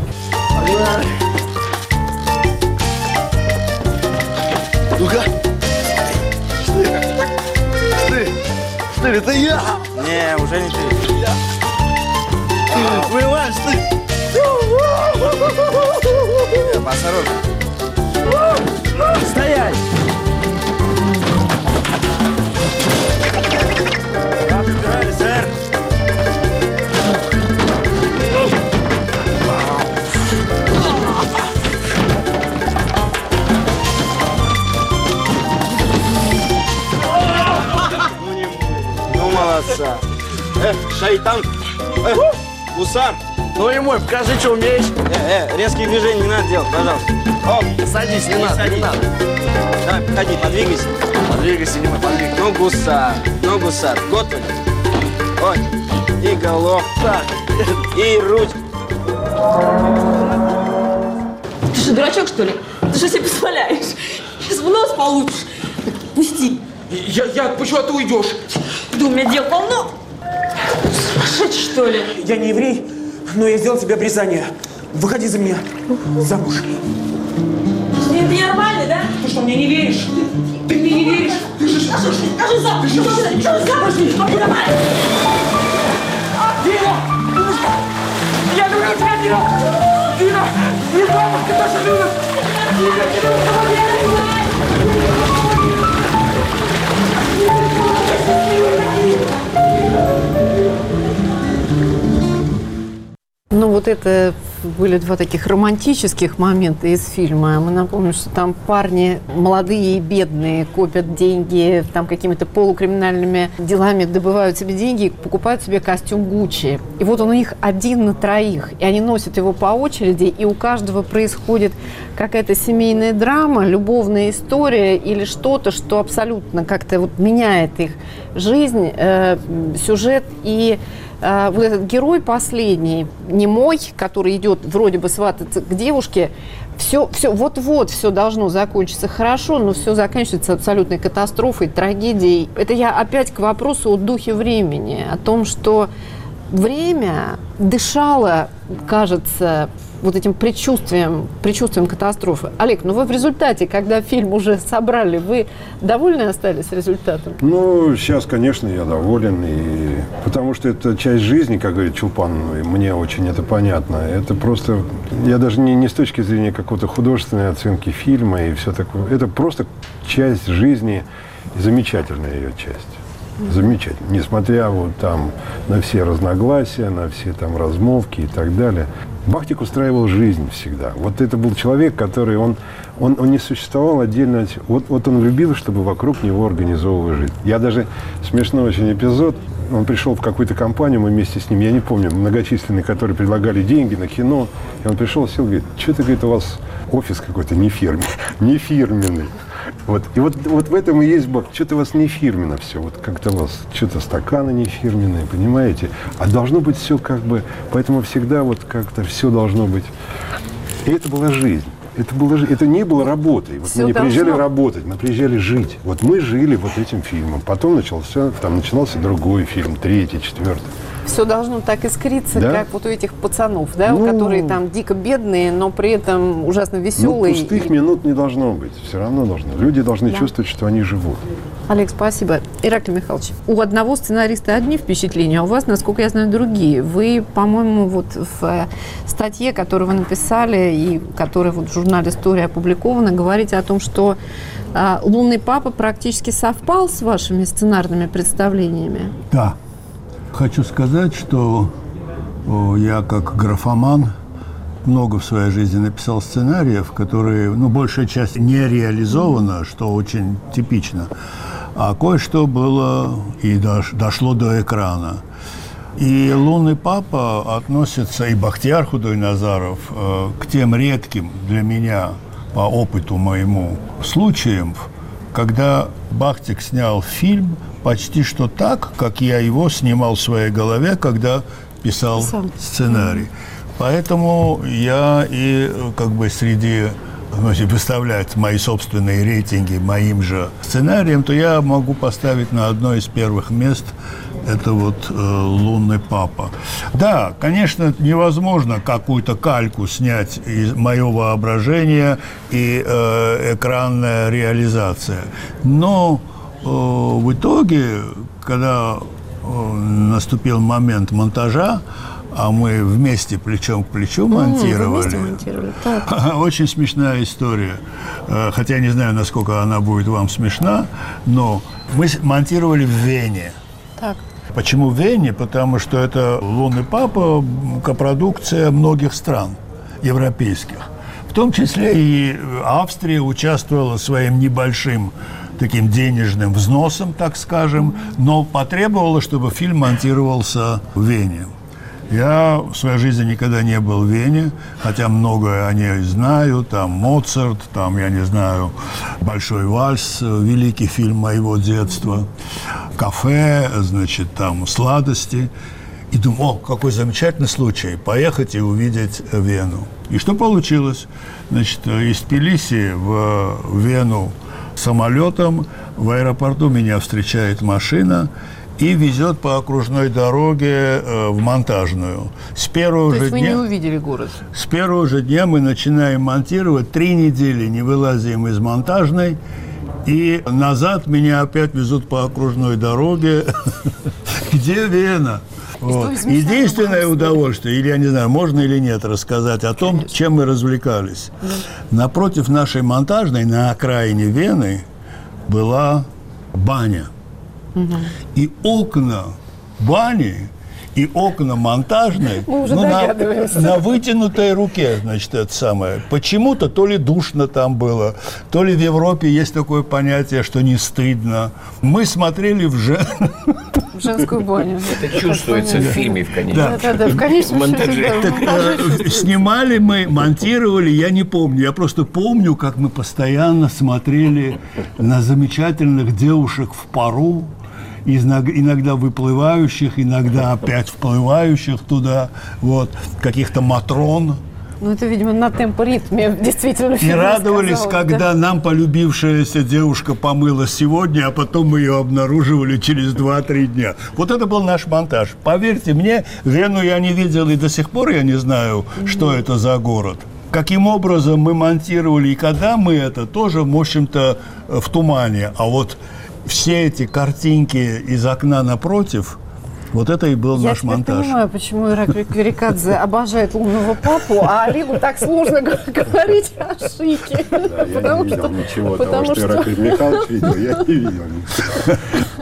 Ну-ка! Штырь! Штырь! Штырь, это я! Не, уже не ты. Вылазь ты! Осторожно. Стоять! Как убирали, сэр? Ну, молодца. Эх, шайтан. Эх, гусар. Ну и мой, покажи, что умеешь. Э, э, резкие движения не надо делать, пожалуйста. Оп, садись, не, не надо, садись. не надо. Давай, подходи, подвигайся. Подвигайся, не мой, подвигайся. Ну, гусар, ну, гусар. Готов. Ой, и головка, и ручка. Ты что, дурачок, что ли? Ты что себе позволяешь? Сейчас в нос получишь. Пусти. Я, я, почему ты уйдешь? Да у меня дел полно. Сумасшедший, что ли? Я не еврей, но я сделал тебе обрезание. Выходи за меня замуж. Ты ненормальный, да? Ты что, мне не веришь? Ты мне не веришь? Ты же... Скажи, скажи замуж! Скажи замуж! Давай! Дина! Я говорю тебе, Дина! Дина! Не бабушка наша любит! Дина, Ну, вот это были два таких романтических момента из фильма. Мы напомним, что там парни молодые и бедные копят деньги, там какими-то полукриминальными делами добывают себе деньги и покупают себе костюм Гуччи. И вот он у них один на троих. И они носят его по очереди, и у каждого происходит какая-то семейная драма, любовная история или что-то, что абсолютно как-то вот меняет их жизнь, э, сюжет. И э, вот этот герой последний, немой, который идет вроде бы свататься к девушке, все, все, вот-вот все должно закончиться хорошо, но все заканчивается абсолютной катастрофой, трагедией. Это я опять к вопросу о духе времени, о том, что время дышало, кажется, вот этим предчувствием, предчувствием катастрофы. Олег, ну вы в результате, когда фильм уже собрали, вы довольны остались результатом? Ну, сейчас, конечно, я доволен. И... Потому что это часть жизни, как говорит Чулпан, и мне очень это понятно. Это просто, я даже не, не с точки зрения какой-то художественной оценки фильма и все такое. Это просто часть жизни, замечательная ее часть. Замечательно. Несмотря вот там на все разногласия, на все там размолвки и так далее. Бахтик устраивал жизнь всегда. Вот это был человек, который, он, он, он не существовал отдельно. Вот, вот он любил, чтобы вокруг него организовывали жизнь. Я даже, смешной очень эпизод, он пришел в какую-то компанию, мы вместе с ним, я не помню, многочисленные, которые предлагали деньги на кино. И он пришел, сел, говорит, что-то, говорит, у вас офис какой-то не фирменный. Не фирменный. Вот. И вот, вот в этом и есть Бог. Что-то у вас не фирменно все. Вот как-то у вас что-то стаканы не фирменные, понимаете? А должно быть все как бы... Поэтому всегда вот как-то все должно быть... И это была жизнь. Это, было, это не было работой. Вот мы не должно... приезжали работать, мы приезжали жить. Вот мы жили вот этим фильмом. Потом начался, там начинался другой фильм, третий, четвертый. Все должно так искриться, да? Как вот у этих пацанов, да, ну, которые там дико бедные, но при этом ужасно веселые. Ну, пустых и... минут не должно быть. Все равно должно. Люди должны да. чувствовать, что они живут. Олег, спасибо. Ираклий Михайлович, у одного сценариста одни впечатления, а у вас, насколько я знаю, другие. Вы, по-моему, вот в статье, которую вы написали и которая вот в журнале «История» опубликована, говорите о том, что а, «Лунный папа» практически совпал с вашими сценарными представлениями. Да. Хочу сказать, что о, я как графоман много в своей жизни написал сценариев, которые, ну, большая часть не реализована, что очень типично, а кое-что было и дошло до экрана. И «Лунный папа» относится, и Бахтияр Худойназаров, э, к тем редким для меня, по опыту моему, случаям, когда Бахтик снял фильм почти что так, как я его снимал в своей голове, когда писал Сам. сценарий. Поэтому я и как бы среди, ну, если выставлять мои собственные рейтинги моим же сценарием, то я могу поставить на одно из первых мест это вот э, «Лунный папа». Да, конечно, невозможно какую-то кальку снять из моего воображения и э, экранная реализация. Но э, в итоге, когда э, наступил момент монтажа, а мы вместе плечом к плечу монтировали. Mm, монтировали. Так. Очень смешная история. Хотя я не знаю, насколько она будет вам смешна, но мы монтировали в Вене. Так. Почему в Вене? Потому что это «Лунный папа» копродукция многих стран европейских. В том числе и Австрия участвовала своим небольшим таким денежным взносом, так скажем, но потребовала, чтобы фильм монтировался в Вене. Я в своей жизни никогда не был в Вене, хотя многое о ней знаю, там Моцарт, там, я не знаю, «Большой вальс», великий фильм моего детства, кафе, значит, там сладости. И думаю, о, какой замечательный случай, поехать и увидеть Вену. И что получилось? Значит, из Тбилиси в Вену самолетом, в аэропорту меня встречает машина и везет по окружной дороге э, в Монтажную. С первого То же есть вы дня, не увидели город? С первого же дня мы начинаем монтировать, три недели не вылазим из Монтажной, и назад меня опять везут по окружной дороге. Где Вена? Вот. Единственное удовольствие, или я не знаю, можно или нет рассказать о том, Конечно. чем мы развлекались. Да. Напротив нашей Монтажной, на окраине Вены, была баня. Угу. И окна бани и окна Монтажной ну, на, на вытянутой руке, значит, это самое. Почему-то то ли душно там было, то ли в Европе есть такое понятие, что не стыдно. Мы смотрели в, жен... в женскую баню. Это чувствуется в фильме в конечном да. да, да, в конечном монтаже. Так, э, снимали мы, монтировали, я не помню. Я просто помню, как мы постоянно смотрели на замечательных девушек в пару, иногда выплывающих, иногда опять вплывающих туда, вот, каких-то матрон. Ну, это, видимо, на темпоритме действительно. И радовались, сказал, когда да? нам полюбившаяся девушка помыла сегодня, а потом мы ее обнаруживали через два-три дня. Вот это был наш монтаж. Поверьте мне, Вену я не видел, и до сих пор я не знаю, mm-hmm. что это за город. Каким образом мы монтировали, и когда мы это, тоже, в общем-то, в тумане. А вот все эти картинки из окна напротив, вот это и был я наш монтаж. Я понимаю, почему Иракли Кверикадзе обожает «Лунного папу», а Олегу так сложно говорить о Шике. Да, я не видел ничего того, что Иракли Михайлович видел, я не видел ничего.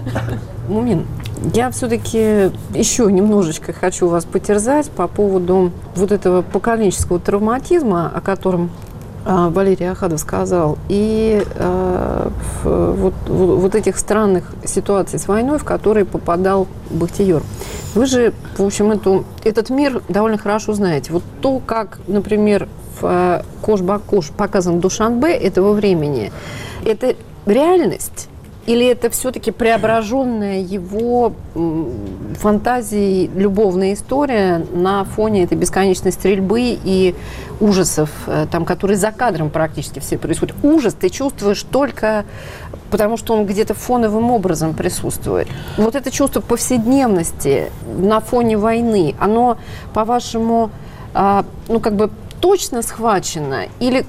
Мумин, я все-таки еще немножечко хочу вас потерзать по поводу вот этого поколенческого травматизма, о котором Валерий Ахадов сказал, и э, вот, вот, вот этих странных ситуаций с войной, в которые попадал Бахтияр. Вы же, в общем, эту, этот мир довольно хорошо знаете. Вот то, как, например, в «Кош-Бакош» показан Душанбе этого времени, это реальность? Или это все-таки преображенная его фантазией любовная история на фоне этой бесконечной стрельбы и ужасов, там, которые за кадром практически все происходят? Ужас ты чувствуешь только потому, что он где-то фоновым образом присутствует. Вот это чувство повседневности на фоне войны, оно, по-вашему, ну, как бы точно схвачено? Или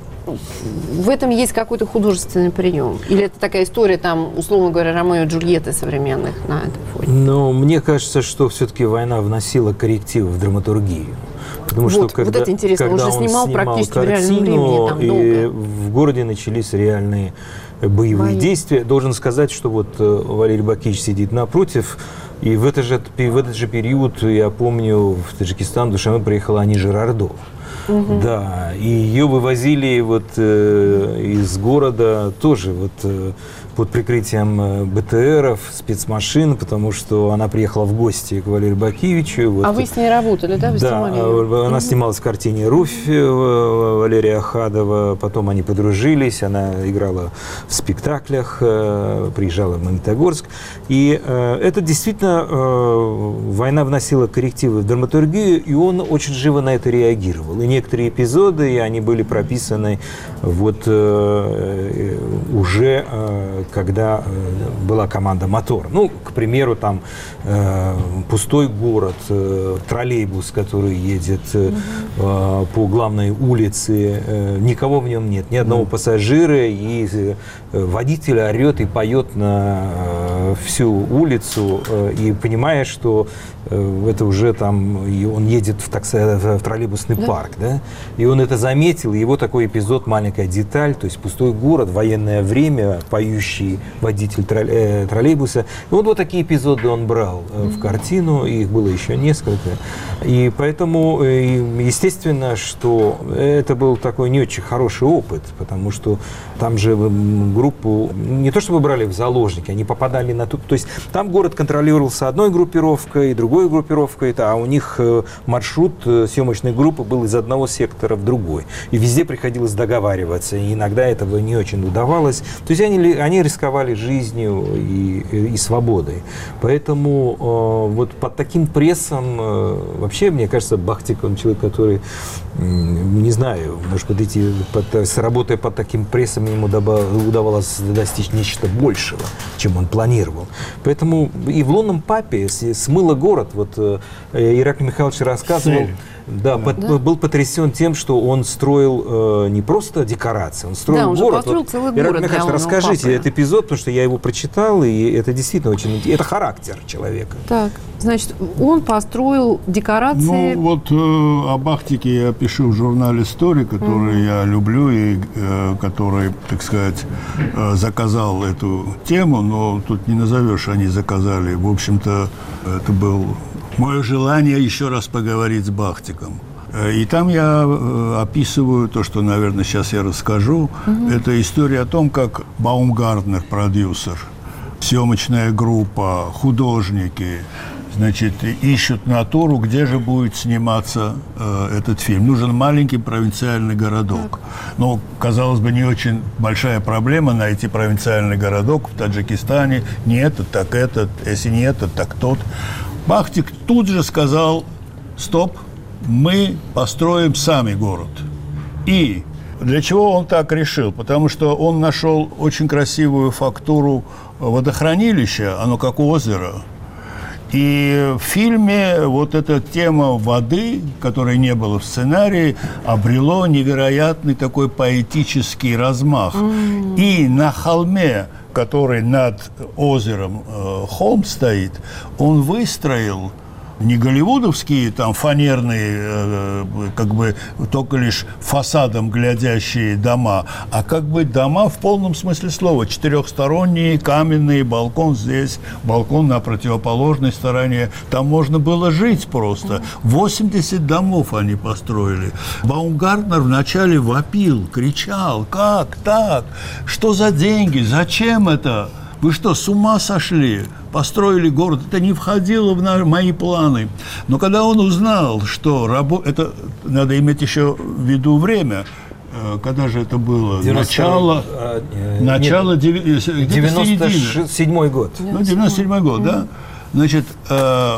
в этом есть какой-то художественный прием? Или это такая история, там, условно говоря, Ромео и Джульетты современных на этом фоне? Ну, мне кажется, что все-таки война вносила коррективы в драматургию. Потому вот, что когда, вот это интересно, когда он же снимал, он снимал практически картину, в реальном времени, там, и долго. в городе начались реальные боевые Бои. действия. Должен сказать, что вот э, Валерий Бакич сидит напротив, и в, это же, в этот же период, я помню, в Таджикистан в Душанбе приехала Ани Жирардо. Мгм. Да, и ее вывозили вот э, из города тоже вот э, под прикрытием э, БТРов, спецмашин, потому что она приехала в гости к Валерию Бакевичу. Вот. А вы с ней работали, да? Вы Да, снимали её? э, она Мгм. снималась в картине «Руфь» э, Валерия Ахадова, потом они подружились, она играла в спектаклях, э, приезжала в Магнитогорск. И э, это действительно, э, война вносила коррективы в драматургию, и он очень живо на это реагировал. И некоторые эпизоды, они были прописаны вот э, уже э, когда э, была команда «Мотор». Ну, к примеру, там э, пустой город, э, троллейбус, который едет э, э, по главной улице, э, никого в нем нет, ни одного пассажира, и э, водитель орет и поет на э, всю улицу, э, и понимая, что э, это уже там, и он едет в, такси, в троллейбусный Да. парк, да, и он это заметил, и его такой эпизод, маленькая деталь, то есть пустой город, военное время, поющий водитель тролле- э, троллейбуса. И вот, вот такие эпизоды он брал э, в картину, и их было еще несколько. И поэтому, э, естественно, что это был такой не очень хороший опыт, потому что там же м, группу не то чтобы брали в заложники, они попадали на ту... То есть там город контролировался одной группировкой, другой группировкой, а у них э, маршрут э, съемочной группы был из одного сектора в другой. И везде приходилось договариваться, и иногда этого не очень удавалось. То есть они, ли- они рисковали жизнью и, и свободой. Поэтому э, вот под таким прессом, э, вообще, мне кажется, Бахтик, он человек, который, м, не знаю, может подойти, под, с- работая под таким прессом, ему доба- удавалось достичь нечто большего, чем он планировал. Поэтому и в «Лунном папе» с- смыло город. Вот э, Ираклий Михайлович рассказывал, Цель. да, под- Да. был потрясен тем, что он строил э, не просто декорации, он строил Да, он же город. построил Вот, целый Ираклий город для Михайлович, «Лунного расскажите папы». этот эпизод, потому что я его прочитал, и это действительно очень... Это характер человека. Так, значит, он построил декорации. Ну, вот э, о Бахтике я пишу в журнале «Стори», который Мгм. я люблю и э, который, так сказать, э, заказал эту тему, но тут не назовешь, они заказали. В общем-то, это был мое желание еще раз поговорить с Бахтиком. Э, И там я э, описываю то, что, наверное, сейчас я расскажу. Мгм. Это история о том, как Баумгартнер, продюсер, съемочная группа, художники, значит, ищут натуру, где же будет сниматься э, этот фильм. Нужен маленький провинциальный городок. Но, казалось бы, не очень большая проблема найти провинциальный городок в Таджикистане. Не этот, так этот, если не этот, так тот. Бахтик тут же сказал: стоп, мы построим сами город. И для чего он так решил? Потому что он нашел очень красивую фактуру водохранилища, оно как озеро. И в фильме вот эта тема воды, которой не было в сценарии, обрело невероятный такой поэтический размах. М. И на холме, который над озером э, холм стоит, он выстроил не голливудовские там фанерные, э, как бы только лишь фасадом глядящие дома, а как бы дома в полном смысле слова. Четырехсторонние, каменные, балкон здесь, балкон на противоположной стороне. Там можно было жить просто. восемьдесят домов они построили. Баумгартнер вначале вопил, кричал: как так? Что за деньги? Зачем это? Вы что, с ума сошли? Построили город. Это не входило в на- мои планы. Но когда он узнал, что рабо... это надо иметь еще в виду время. Э, Когда же это было? девяносто Начало, а, э, начало нет, деви- э, где-то девяносто середина. седьмой год. Ну, девяносто седьмой год, да? Значит, э,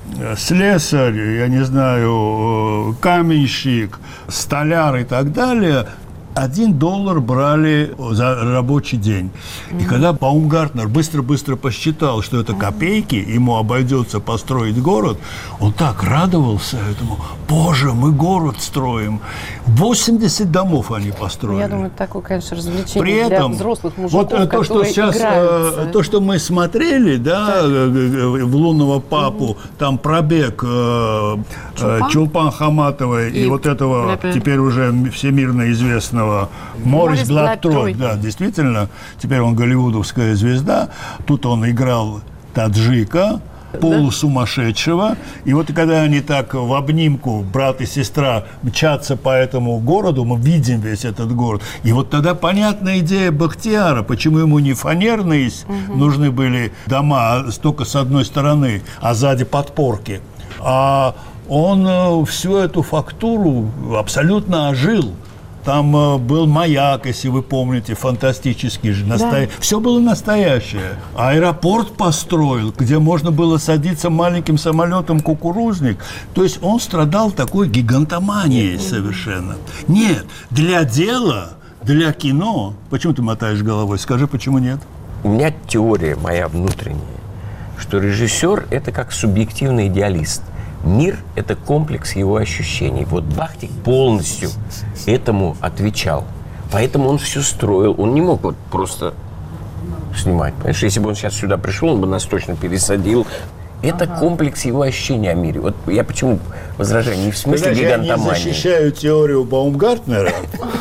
слесарь, я не знаю, э, каменщик, столяр и так далее, один доллар брали за рабочий день. И когда Баумгартнер быстро-быстро посчитал, что это копейки, ему обойдется построить город, он так радовался этому. Боже, мы город строим. восемьдесят домов они построили. Я думаю, это такое, конечно, развлечение При для этом взрослых мужиков, вот э, то, что которые сейчас, играются. э, то, что мы смотрели, да, э, э, в «Лунного папу», там пробег э, э, Чулпан? Чулпан Хаматовой и, И вот этого Ля-Пе. теперь уже всемирно известного этого Морис Блаттрой. Да, действительно, теперь он голливудовская звезда. Тут он играл таджика, полусумасшедшего. И вот когда они так в обнимку, брат и сестра, мчатся по этому городу, мы видим весь этот город. И вот тогда понятна идея Бахтияра, почему ему не фанерные угу. нужны были дома только с одной стороны, а сзади подпорки. А он всю эту фактуру абсолютно ожил. Там э, был маяк, если вы помните, фантастический же. Насто... Да. Все было настоящее. Аэропорт построил, где можно было садиться маленьким самолетом кукурузник. То есть он страдал такой гигантоманией mm-hmm. совершенно. Нет, для дела, для кино... Почему ты мотаешь головой? Скажи, почему нет? У меня теория моя внутренняя, что режиссер – это как субъективный идеалист. Мир – это комплекс его ощущений. Вот Бахтик полностью этому отвечал. Поэтому он все строил. Он не мог вот просто снимать. Понимаешь, если бы он сейчас сюда пришел, он бы нас точно пересадил. Это ага. комплекс его ощущений о мире. Вот я почему возражаю? Не в смысле гигантомании. Я не защищаю теорию Баумгартнера.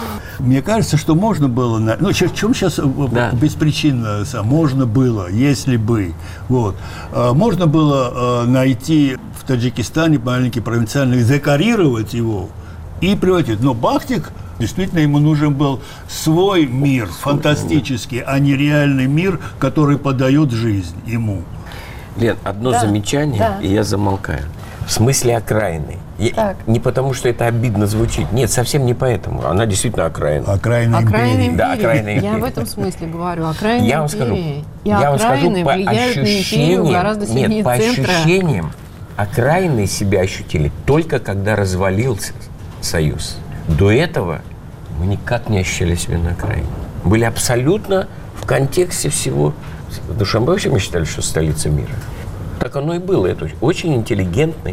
Мне кажется, что можно было... Ну, чем сейчас да. беспричинно можно было, если бы. Вот. Можно было найти в Таджикистане маленький провинциальный, декорировать его и превратить. Но Бахтик, действительно, ему нужен был свой мир, фантастический, а не реальный мир, который подает жизнь ему. Лен, одно да, замечание, да. и я замолкаю. В смысле окраины. Я, не потому, что это обидно звучит. Нет, совсем не поэтому. Она действительно окраина. Окраина империи. Да, окраина империи. Я в этом смысле говорю. Окраина я вам скажу, и я вам скажу по ощущениям, нет, по центра. ощущениям, окраины себя ощутили только когда развалился Союз. До этого мы никак не ощущали себя на окраине. Были абсолютно в контексте всего. Душанбе вообще мы считали, что столица мира. Так оно и было. Это очень интеллигентный,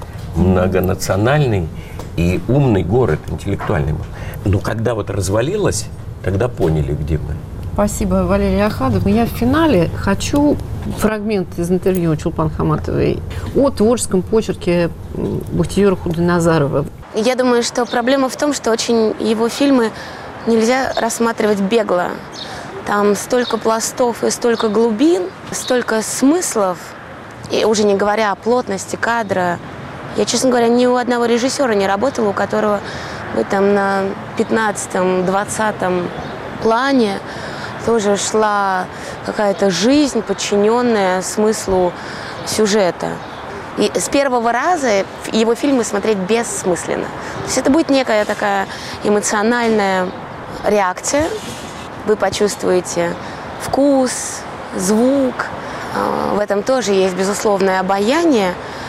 многонациональный и умный город, интеллектуальный был. Но когда вот развалилось, тогда поняли, где мы. Спасибо, Валерий Ахадов. Я в финале хочу фрагмент из интервью Чулпан Хаматовой о творческом почерке Бахтиера Худойназарова. Я думаю, что проблема в том, что очень его фильмы нельзя рассматривать бегло. Там столько пластов и столько глубин, столько смыслов, и уже не говоря о плотности кадра. Я, честно говоря, ни у одного режиссера не работала, у которого бы там на пятнадцатом-двадцатом плане тоже шла какая-то жизнь, подчиненная смыслу сюжета. И с первого раза его фильмы смотреть бессмысленно. То есть это будет некая такая эмоциональная реакция. Вы почувствуете вкус, звук. В этом тоже есть безусловное обаяние.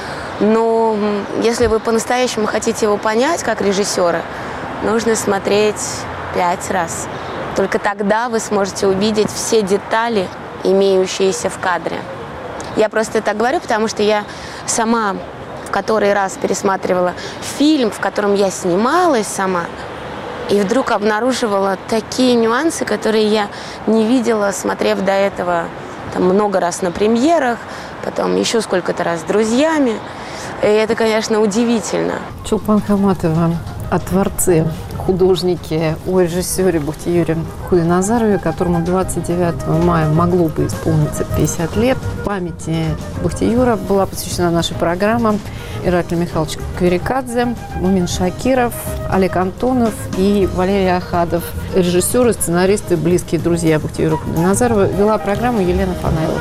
Но если вы по-настоящему хотите его понять как режиссера, нужно смотреть пять раз. Только тогда вы сможете увидеть все детали, имеющиеся в кадре. Я просто так говорю, потому что я сама в который раз пересматривала фильм, в котором я снималась сама, и вдруг обнаруживала такие нюансы, которые я не видела, смотрев до этого там, много раз на премьерах, потом еще сколько-то раз с друзьями. И это, конечно, удивительно. Чулпан Хаматова о творце, художнике, о режиссере Бахтиере Худойназарове, которому двадцать девятого мая могло бы исполниться пятьдесят лет. Памяти Бахтиера была посвящена наша программа. Ираклий Михайлович Кверикадзе, Мумин Шакиров, Олег Антонов и Валерий Ахадов. Режиссеры, сценаристы, близкие друзья Бахтиера Худойназарова. Вела программу Елена Фанайлова.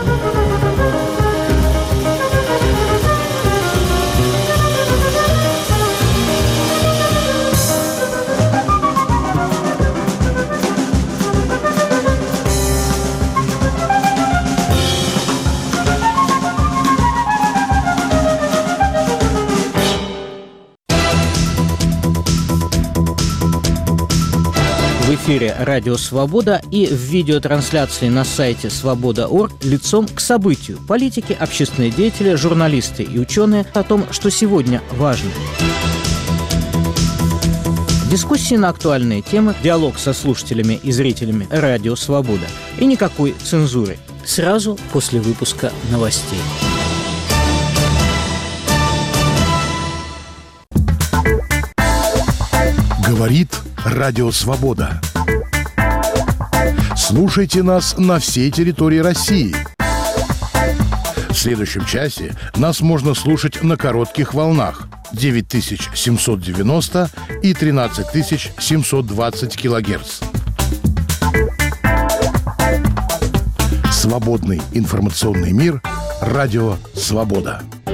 В эфире «Радио Свобода» и в видеотрансляции на сайте свобода точка орг лицом к событию. Политики, общественные деятели, журналисты и ученые о том, что сегодня важно. Дискуссии на актуальные темы, диалог со слушателями и зрителями «Радио Свобода» и никакой цензуры. Сразу после выпуска новостей. Говорит Радио «Свобода». Слушайте нас на всей территории России. В следующем часе нас можно слушать на коротких волнах девять тысяч семьсот девяносто и тринадцать тысяч семьсот двадцать килогерц. Свободный информационный мир. Радио «Свобода».